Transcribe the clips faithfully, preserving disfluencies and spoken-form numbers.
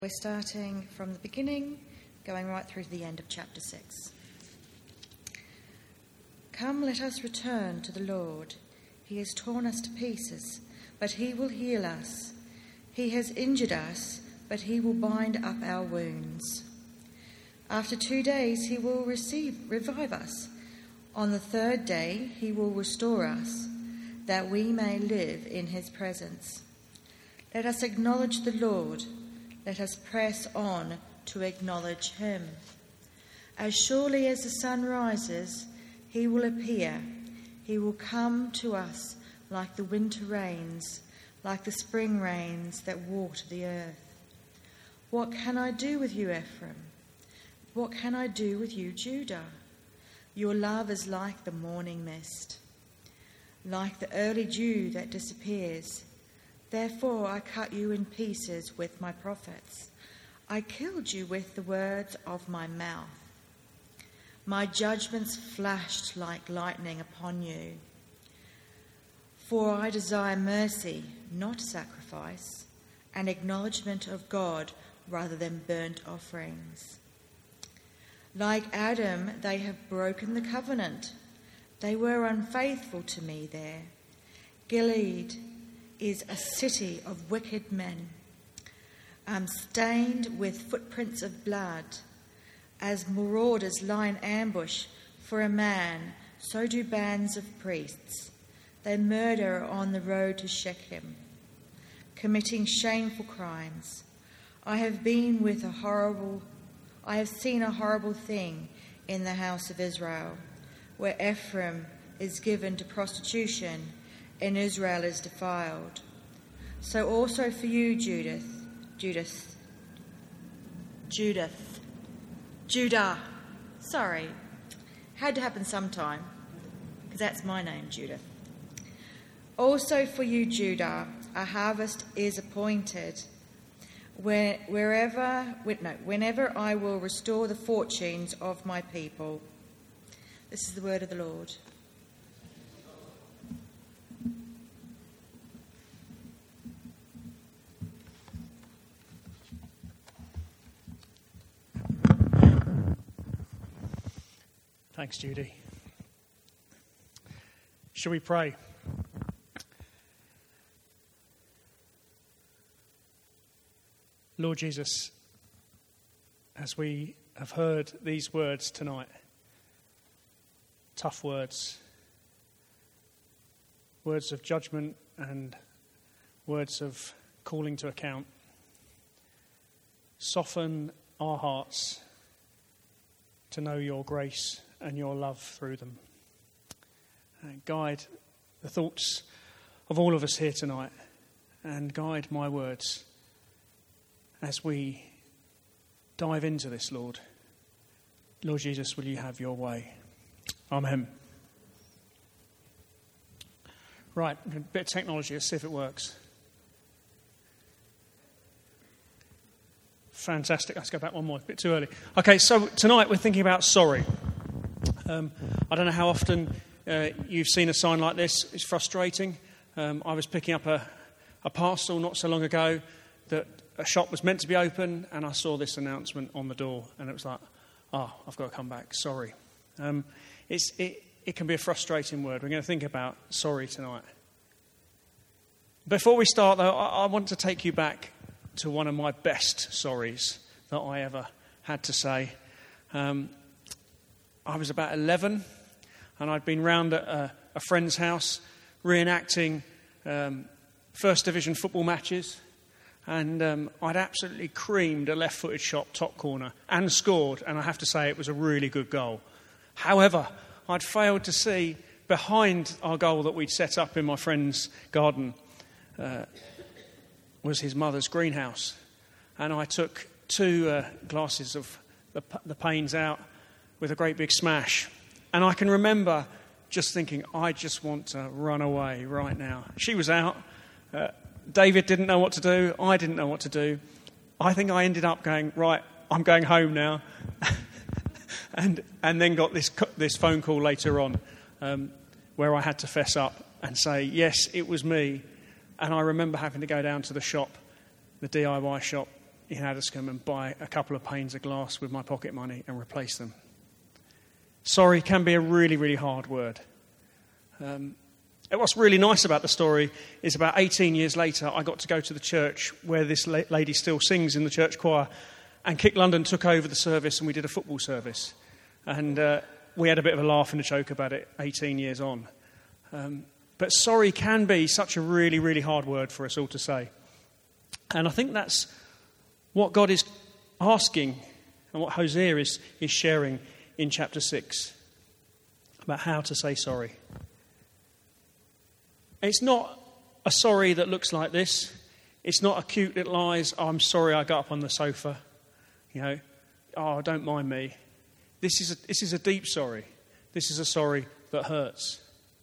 We're starting from the beginning, going right through to the end of chapter six. Come, let us return to the Lord. He has torn us to pieces, but he will heal us. He has injured us, but he will bind up our wounds. After two days he will receive, revive us. On the third day he will restore us, that we may live in his presence. Let us acknowledge the Lord. Let us press on to acknowledge him. As surely as the sun rises, he will appear. He will come to us like the winter rains, like the spring rains that water the earth. What can I do with you, Ephraim? What can I do with you, Judah? Your love is like the morning mist, like the early dew that disappears. Therefore I cut you in pieces with my prophets. I killed you with the words of my mouth. My judgments flashed like lightning upon you. For I desire mercy, not sacrifice, and acknowledgement of God rather than burnt offerings. Like Adam, they have broken the covenant. They were unfaithful to me there. Gilead is a city of wicked men, um, stained with footprints of blood. As marauders lie in ambush for a man, so do bands of priests. They murder on the road to Shechem, committing shameful crimes. I have been with a horrible, I have seen a horrible thing in the house of Israel, where Ephraim is given to prostitution and Israel is defiled. So also for you, Judith, Judith, Judith, Judah, sorry, had to happen sometime, because that's my name, Judith. Also for you, Judah, a harvest is appointed, where, wherever, no, whenever I will restore the fortunes of my people. This is the word of the Lord. Thanks, Judy. Shall we pray? Lord Jesus, as we have heard these words tonight, tough words, words of judgment and words of calling to account, soften our hearts to know your grace and your love through them. And guide the thoughts of all of us here tonight, and guide my words as we dive into this, Lord. Lord Jesus, will you have your way? Amen. Right, a bit of technology, let's see if it works. Fantastic. Let's go back one more. A bit too early. Okay, so tonight we're thinking about sorry. Um, I don't know how often uh, you've seen a sign like this. It's frustrating. Um, I was picking up a, a parcel not so long ago that a shop was meant to be open, and I saw this announcement on the door, and it was like, oh, I've got to come back. Sorry. Um, it's, it, it can be a frustrating word. We're going to think about sorry tonight. Before we start, though, I, I want to take you back to one of my best sorries that I ever had to say. Um, I was about eleven, and I'd been round at a, a friend's house reenacting um, First Division football matches, and um, I'd absolutely creamed a left-footed shot top corner and scored, and I have to say it was a really good goal. However, I'd failed to see behind our goal that we'd set up in my friend's garden uh, was his mother's greenhouse, and I took two uh, glasses of the, the panes out with a great big smash, and I can remember just thinking, I just want to run away right now. She was out, uh, David didn't know what to do, I didn't know what to do. I think I ended up going, right, I'm going home now, and and then got this this phone call later on um, where I had to fess up and say, yes, it was me. And I remember having to go down to the shop, the D I Y shop in Addiscombe and buy a couple of panes of glass with my pocket money and replace them. Sorry can be a really, really hard word. Um, and what's really nice about the story is about eighteen years later, I got to go to the church where this la- lady still sings in the church choir. And Kick London took over the service and we did a football service. And uh, we had a bit of a laugh and a joke about it eighteen years on. Um, but sorry can be such a really, really hard word for us all to say. And I think that's what God is asking and what Hosea is, is sharing in chapter six about how to say sorry. It's not a sorry that looks like this. It's not a cute little eyes, oh, I'm sorry I got up on the sofa. You know, oh, don't mind me. This is a, this is a deep sorry. This is a sorry that hurts.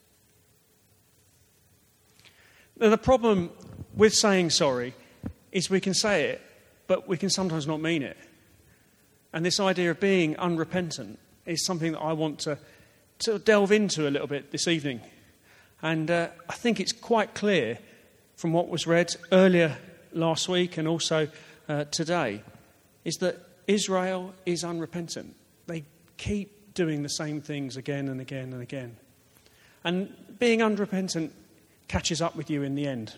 Now, the problem with saying sorry is we can say it, but we can sometimes not mean it. And this idea of being unrepentant is something that I want to, to delve into a little bit this evening. And uh, I think it's quite clear from what was read earlier last week and also uh, today, is that Israel is unrepentant. They keep doing the same things again and again and again. And being unrepentant catches up with you in the end.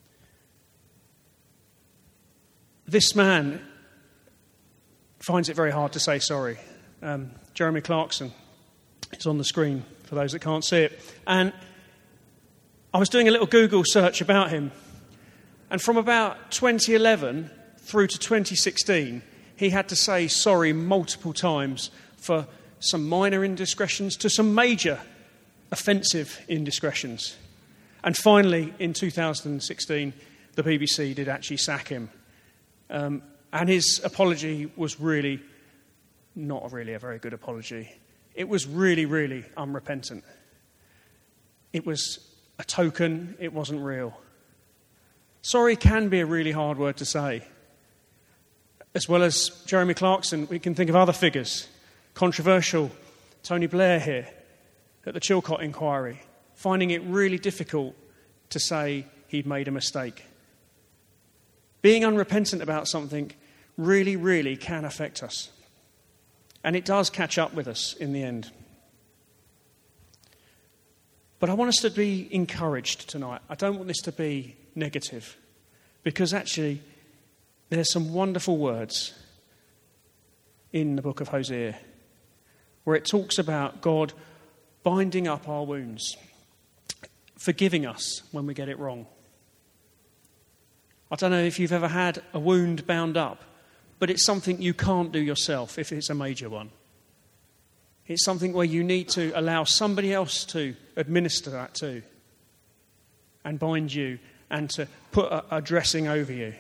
This man finds it very hard to say sorry. Um, Jeremy Clarkson is on the screen for those that can't see it. And I was doing a little Google search about him. And from about twenty eleven through to twenty sixteen, he had to say sorry multiple times for some minor indiscretions to some major offensive indiscretions. And finally, in two thousand sixteen, the B B C did actually sack him. Um, and his apology was really not really a very good apology. It was really, really unrepentant. It was a token, it wasn't real. Sorry can be a really hard word to say. As well as Jeremy Clarkson, we can think of other figures. Controversial, Tony Blair here at the Chilcot inquiry, finding it really difficult to say he'd made a mistake. Being unrepentant about something really, really can affect us. And it does catch up with us in the end. But I want us to be encouraged tonight. I don't want this to be negative, because actually there's some wonderful words in the book of Hosea where it talks about God binding up our wounds, forgiving us when we get it wrong. I don't know if you've ever had a wound bound up, but it's something you can't do yourself if it's a major one. It's something where you need to allow somebody else to administer that to and bind you and to put a, a dressing over you.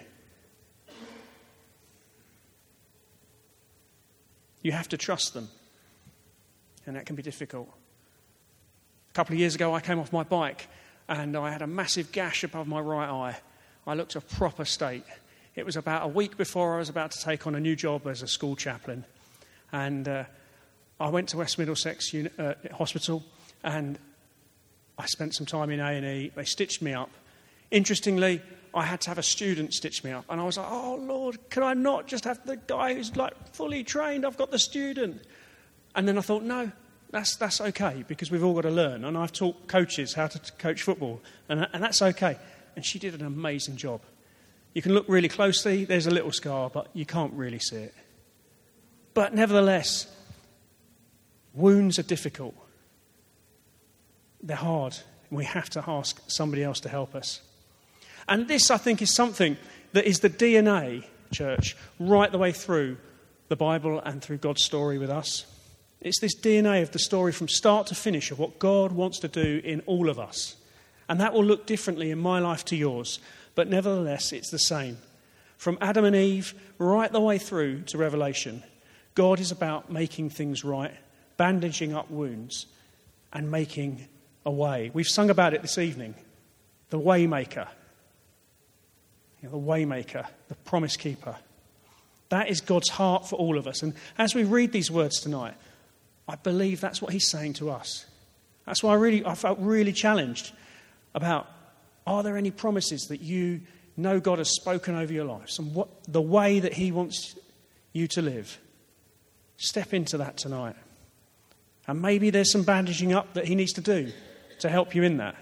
You have to trust them, and that can be difficult. A couple of years ago, I came off my bike and I had a massive gash above my right eye. I looked a proper state. It was about a week before I was about to take on a new job as a school chaplain. And uh, I went to West Middlesex Uni- uh, Hospital and I spent some time in A and E. They stitched me up. Interestingly, I had to have a student stitch me up. And I was like, oh, Lord, can I not just have the guy who's like fully trained? I've got the student. And then I thought, no, that's that's okay, because we've all got to learn. And I've taught coaches how to t- coach football, and, and that's okay. And she did an amazing job. You can look really closely, there's a little scar, but you can't really see it. But nevertheless, wounds are difficult. They're hard, and we have to ask somebody else to help us. And this, I think, is something that is the D N A, church, right the way through the Bible and through God's story with us. It's this D N A of the story from start to finish of what God wants to do in all of us. And that will look differently in my life to yours, but nevertheless, it's the same. From Adam and Eve right the way through to Revelation, God is about making things right, bandaging up wounds, and making a way. We've sung about it this evening. The Waymaker. You know, the Waymaker, the Promise Keeper. That is God's heart for all of us. And as we read these words tonight, I believe that's what he's saying to us. That's why I really, I felt really challenged about, are there any promises that you know God has spoken over your lives and what the way that he wants you to live, step into that tonight. And maybe there's some bandaging up that he needs to do to help you in that.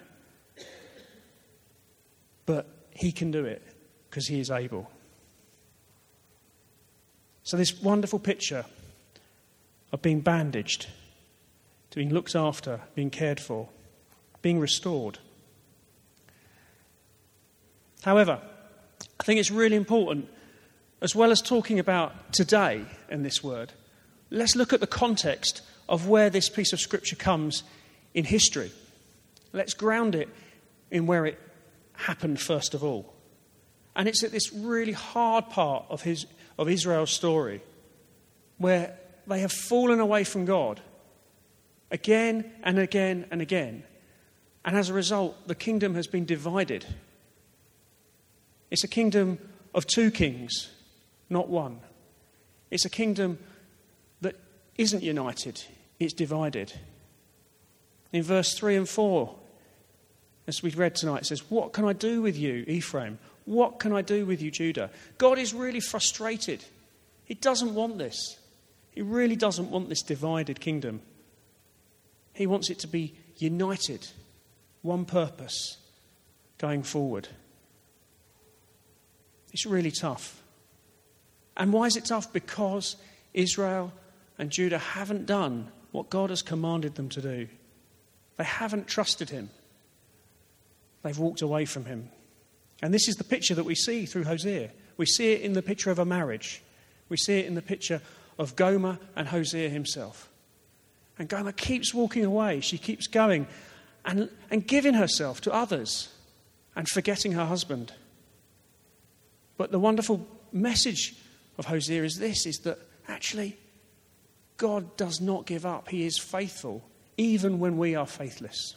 But he can do it because he is able. So this wonderful picture of being bandaged, being looked after, being cared for, being restored. However, I think it's really important, as well as talking about today in this word, let's look at the context of where this piece of scripture comes in history. Let's ground it in where it happened first of all. And it's at this really hard part of his of Israel's story where they have fallen away from God again and again and again. And as a result, the kingdom has been divided. It's a kingdom of two kings, not one. It's a kingdom that isn't united, it's divided. In verse three and four, as we read tonight, it says, "What can I do with you, Ephraim? What can I do with you, Judah?" God is really frustrated. He doesn't want this. He really doesn't want this divided kingdom. He wants it to be united, one purpose, going forward. It's really tough. And why is it tough? Because Israel and Judah haven't done what God has commanded them to do. They haven't trusted him. They've walked away from him. And this is the picture that we see through Hosea. We see it in the picture of a marriage. We see it in the picture of Gomer and Hosea himself. And Gomer keeps walking away. She keeps going and, and giving herself to others and forgetting her husband. But the wonderful message of Hosea is this, is that actually God does not give up. He is faithful, even when we are faithless.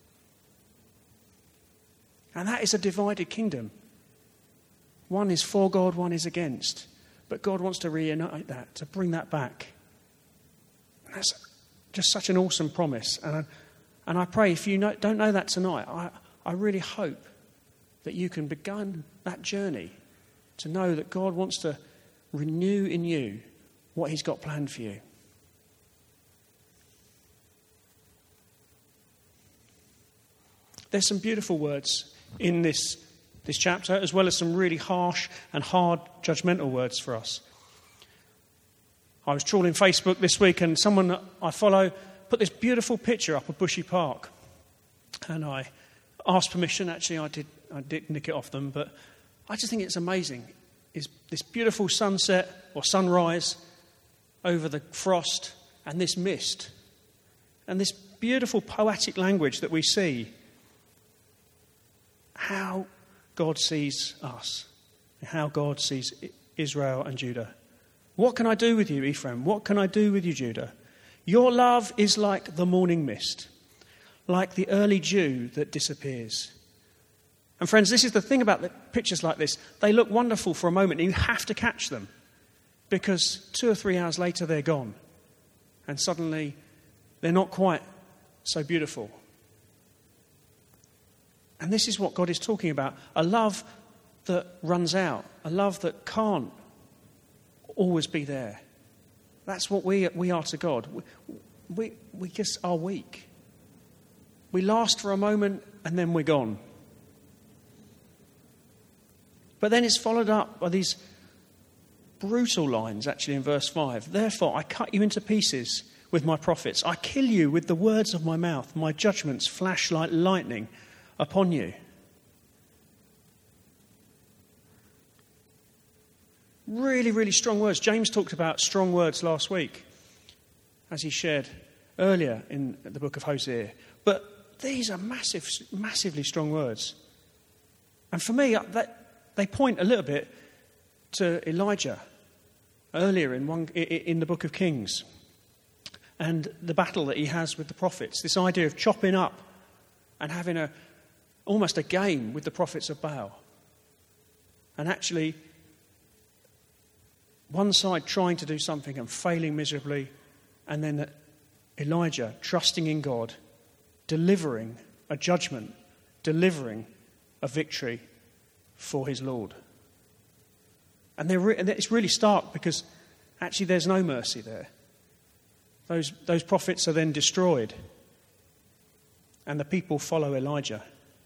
And that is a divided kingdom. One is for God, one is against. But God wants to reunite that, to bring that back. And that's just such an awesome promise. And I, and I pray, if you know, don't know that tonight, I, I really hope that you can begin that journey to know that God wants to renew in you what he's got planned for you. There's some beautiful words in this, this chapter, as well as some really harsh and hard judgmental words for us. I was trawling Facebook this week and someone that I follow put this beautiful picture up of Bushy Park. And I asked permission, actually I did I did nick it off them, but I just think it's amazing. Is this beautiful sunset or sunrise over the frost and this mist and this beautiful poetic language that we see. How God sees us, how God sees Israel and Judah. What can I do with you, Ephraim? What can I do with you, Judah? Your love is like the morning mist, like the early dew that disappears. And friends, this is the thing about the pictures like this. They look wonderful for a moment, and you have to catch them, because two or three hours later they're gone, and suddenly they're not quite so beautiful. And this is what God is talking about. A love that runs out. A love that can't always be there. That's what we we are to God. We, we, we just are weak. We last for a moment and then we're gone. But then it's followed up by these brutal lines, actually, in verse five. Therefore, I cut you into pieces with my prophets. I kill you with the words of my mouth. My judgments flash like lightning upon you. Really, really strong words. James talked about strong words last week, as he shared earlier in the book of Hosea. But these are massive, massively strong words. And for me, that, they point a little bit to Elijah earlier in, one, in the book of Kings and the battle that he has with the prophets. This idea of chopping up and having a almost a game with the prophets of Baal. And actually, one side trying to do something and failing miserably, and then Elijah trusting in God, delivering a judgment, delivering a victory for his Lord. And, re- and it's really stark because actually there's no mercy there. Those, those prophets are then destroyed, and the people follow Elijah.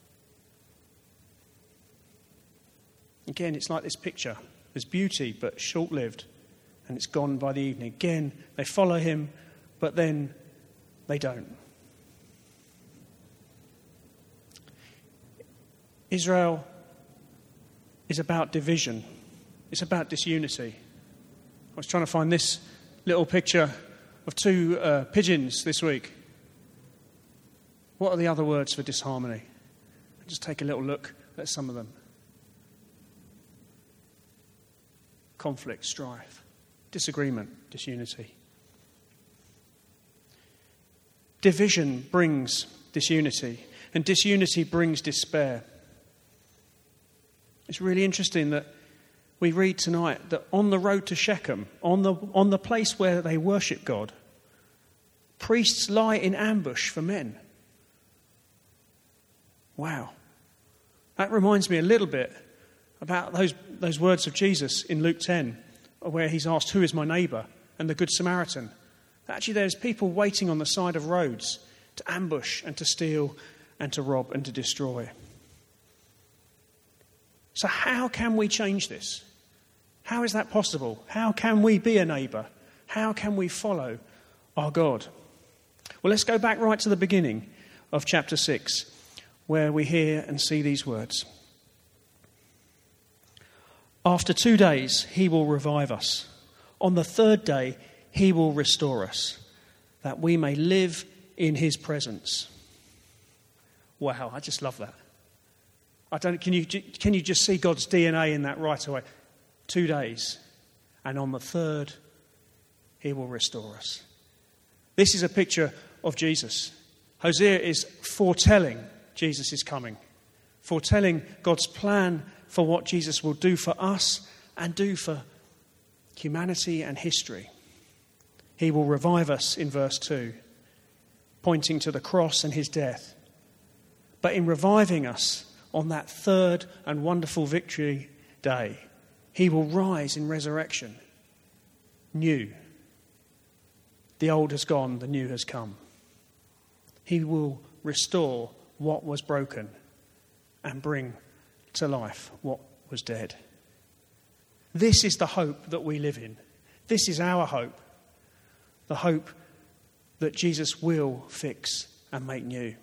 Again, it's like this picture. There's beauty, but short-lived, and it's gone by the evening. Again, they follow him, but then they don't. Israel is about division. It's about disunity. I was trying to find this little picture of two uh, pigeons this week. What are the other words for disharmony? Just take a little look at some of them. Conflict, strife, disagreement, disunity. Division brings disunity, and disunity brings despair. It's really interesting that we read tonight that on the road to Shechem, on the, on the place where they worship God, priests lie in ambush for men. Wow. That reminds me a little bit about those, those words of Jesus in Luke ten, where he's asked, "Who is my neighbour?" and the Good Samaritan. Actually, there's people waiting on the side of roads to ambush and to steal and to rob and to destroy. So how can we change this? How is that possible? How can we be a neighbour? How can we follow our God? Well, let's go back right to the beginning of chapter six, where we hear and see these words. After two days, he will revive us. On the third day, he will restore us, that we may live in his presence. Wow, I just love that. I don't. Can you can you just see God's D N A in that right away? Two days, and on the third, he will restore us. This is a picture of Jesus. Hosea is foretelling Jesus is coming, foretelling God's plan for what Jesus will do for us and do for humanity and history. He will revive us in verse two, pointing to the cross and his death. But in reviving us on that third and wonderful victory day, he will rise in resurrection, new. The old has gone, the new has come. He will restore what was broken and bring to life what was dead. This is the hope that we live in. This is our hope. The hope that Jesus will fix and make new.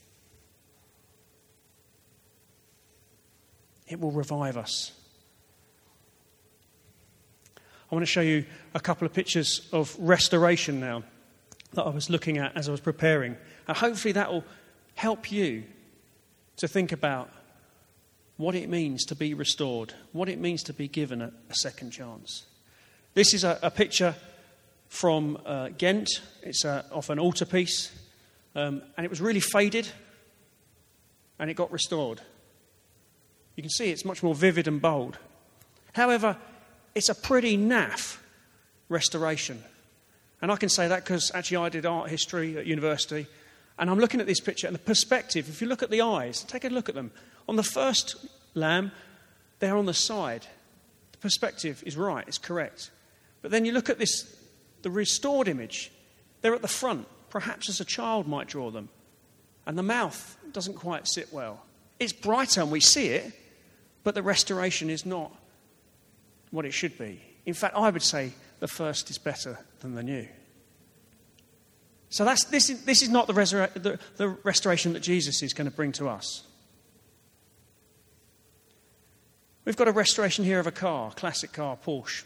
It will revive us. I want to show you a couple of pictures of restoration now that I was looking at as I was preparing. And hopefully that will help you to think about what it means to be restored, what it means to be given a, a second chance. This is a, a picture from uh, Ghent. It's a, off an altarpiece, um, and it was really faded, and it got restored. You can see it's much more vivid and bold. However, it's a pretty naff restoration. And I can say that because actually I did art history at university, and I'm looking at this picture, and the perspective, if you look at the eyes, take a look at them. On the first lamb, they're on the side. The perspective is right, it's correct. But then you look at this, the restored image, they're at the front, perhaps as a child might draw them. And the mouth doesn't quite sit well. It's brighter and we see it, but the restoration is not what it should be. In fact, I would say the first is better than the new. So that's this is, this is not the, resur- the, the restoration that Jesus is going to bring to us. We've got a restoration here of a car, classic car, Porsche.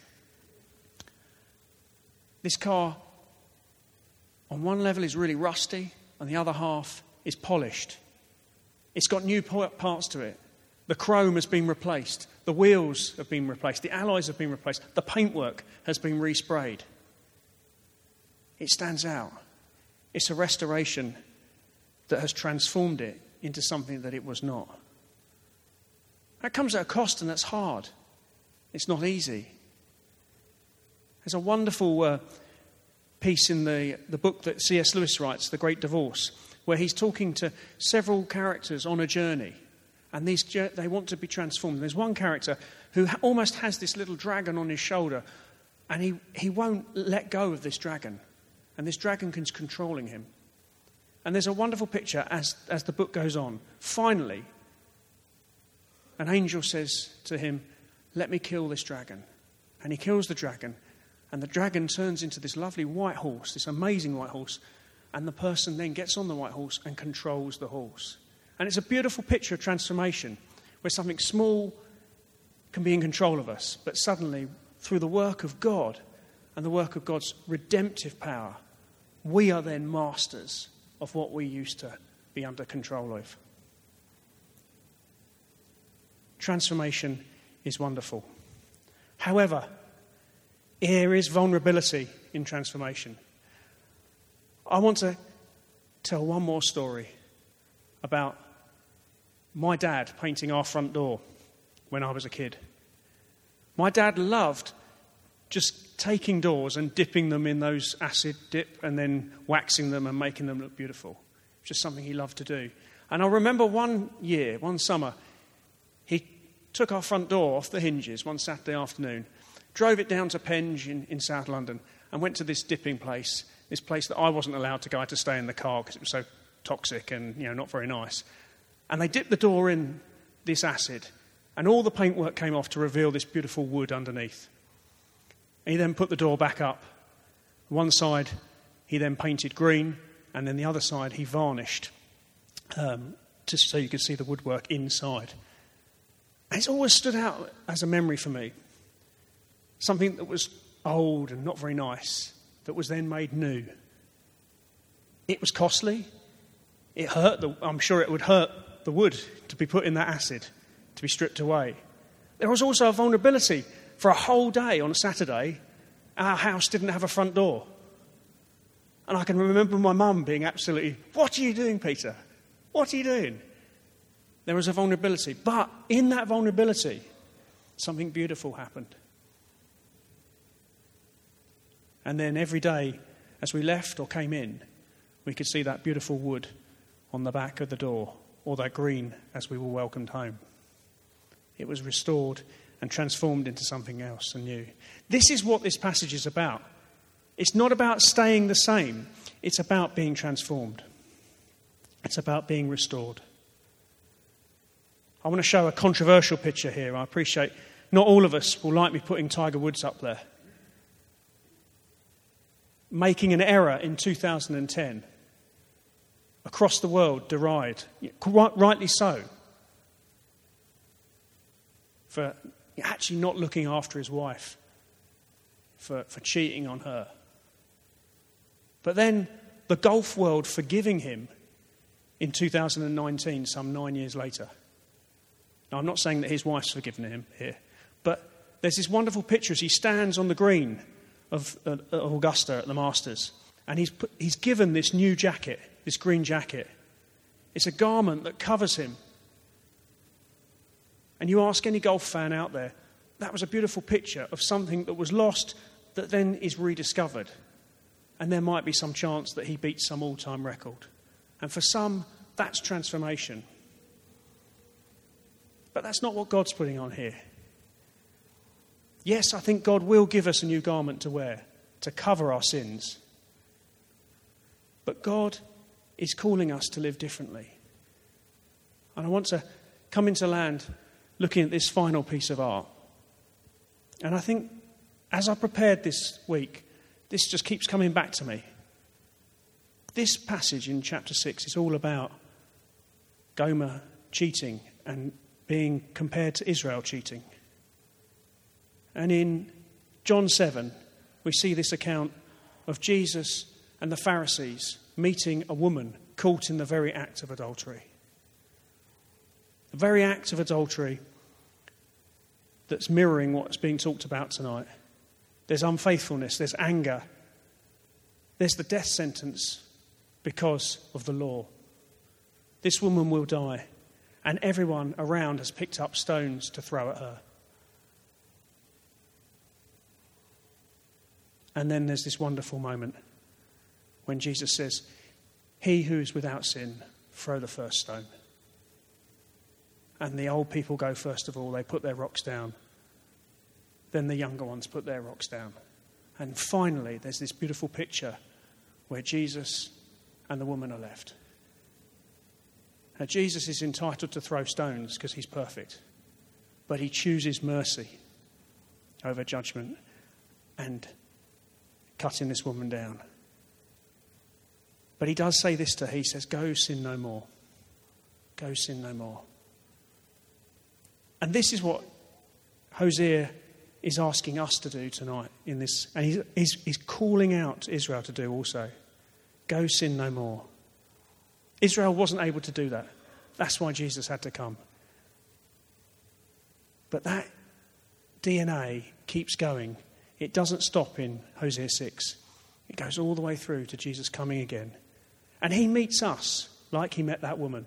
This car, on one level, is really rusty, and the other half is polished. It's got new parts to it. The chrome has been replaced. The wheels have been replaced. The alloys have been replaced. The paintwork has been resprayed. It stands out. It's a restoration that has transformed it into something that it was not. That comes at a cost, and that's hard. It's not easy. There's a wonderful uh, piece in the, the book that C S Lewis writes, The Great Divorce, where he's talking to several characters on a journey. And these they want to be transformed. There's one character who almost has this little dragon on his shoulder, and he, he won't let go of this dragon. And this dragon is controlling him. And there's a wonderful picture as, as the book goes on. Finally, an angel says to him, "Let me kill this dragon." And he kills the dragon. And the dragon turns into this lovely white horse, this amazing white horse. And the person then gets on the white horse and controls the horse. And it's a beautiful picture of transformation, where something small can be in control of us, but suddenly, through the work of God and the work of God's redemptive power, we are then masters of what we used to be under control of. Transformation is wonderful. However, there is vulnerability in transformation. I want to tell one more story about my dad painting our front door when I was a kid. My dad loved just taking doors and dipping them in those acid dip and then waxing them and making them look beautiful. Just something he loved to do. And I remember one year, one summer, he took our front door off the hinges one Saturday afternoon, drove it down to Penge in, in South London, and went to this dipping place, this place that I wasn't allowed to go. I had to stay in the car because it was so toxic and, you know, not very nice. And they dipped the door in this acid, and all the paintwork came off to reveal this beautiful wood underneath. And he then put the door back up. One side he then painted green, and then the other side he varnished, um, just so you could see the woodwork inside. And it's always stood out as a memory for me. Something that was old and not very nice, that was then made new. It was costly. It hurt. The, I'm sure it would hurt the wood to be put in that acid, to be stripped away. There was also a vulnerability. For a whole day on a Saturday, our house didn't have a front door. And I can remember my mum being absolutely, "What are you doing, Peter? What are you doing?" There was a vulnerability. But in that vulnerability, something beautiful happened. And then every day, as we left or came in, we could see that beautiful wood on the back of the door, or that green as we were welcomed home. It was restored and transformed into something else and new. This is what this passage is about. It's not about staying the same. It's about being transformed. It's about being restored. I want to show a controversial picture here. I appreciate not all of us will like me putting Tiger Woods up there. Making an error in two thousand ten. Across the world, derided. Quite rightly so. For actually not looking after his wife. For, for cheating on her. But then the golf world forgiving him in two thousand nineteen, some nine years later. Now, I'm not saying that his wife's forgiven him here, but there's this wonderful picture as he stands on the green of uh, Augusta at the Masters, and he's put, he's given this new jacket, this green jacket. It's a garment that covers him. And you ask any golf fan out there, that was a beautiful picture of something that was lost that then is rediscovered. And there might be some chance that he beats some all-time record. And for some, that's transformation. But that's not what God's putting on here. Yes, I think God will give us a new garment to wear, to cover our sins. But God is calling us to live differently. And I want to come into land looking at this final piece of art. And I think as I prepared this week, this just keeps coming back to me. This passage in chapter six is all about Gomer cheating and being compared to Israel cheating. And in John seven, we see this account of Jesus and the Pharisees meeting a woman caught in the very act of adultery. The very act of adultery that's mirroring what's being talked about tonight. There's unfaithfulness, there's anger, there's the death sentence because of the law. This woman will die, and everyone around has picked up stones to throw at her. And then there's this wonderful moment when Jesus says, "He who is without sin, throw the first stone." And the old people go first of all. They put their rocks down. Then the younger ones put their rocks down. And finally, there's this beautiful picture where Jesus and the woman are left. Now, Jesus is entitled to throw stones because he's perfect. But he chooses mercy over judgment and cutting this woman down. But he does say this to her. He says, go sin no more. Go sin no more. And this is what Hosea is asking us to do tonight in this. And he's, he's, he's calling out Israel to do also. Go sin no more. Israel wasn't able to do that. That's why Jesus had to come. But that D N A keeps going. It doesn't stop in Hosea six. It goes all the way through to Jesus coming again. And he meets us like he met that woman.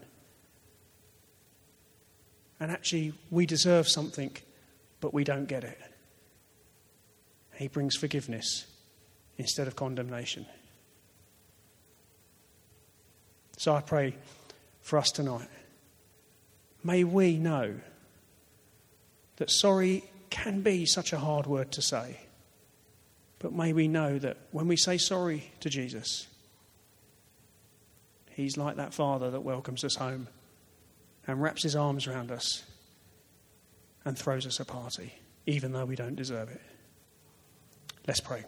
And actually, we deserve something, but we don't get it. He brings forgiveness instead of condemnation. So I pray for us tonight. May we know that sorry can be such a hard word to say. But may we know that when we say sorry to Jesus, he's like that father that welcomes us home and wraps his arms around us and throws us a party, even though we don't deserve it. Let's pray.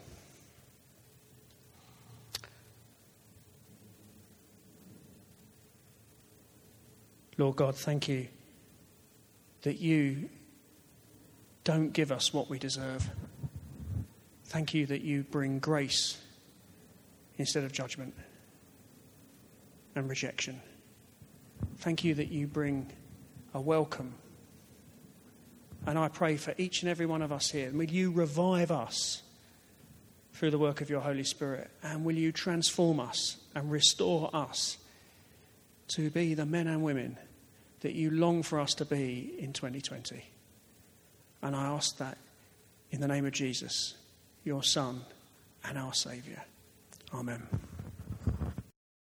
Lord God, thank you that you don't give us what we deserve. Thank you that you bring grace instead of judgment and rejection. Thank you that you bring a welcome. And I pray for each and every one of us here. Will you revive us through the work of your Holy Spirit? And will you transform us and restore us to be the men and women that you long for us to be in twenty twenty? And I ask that in the name of Jesus, your Son and our Saviour. Amen.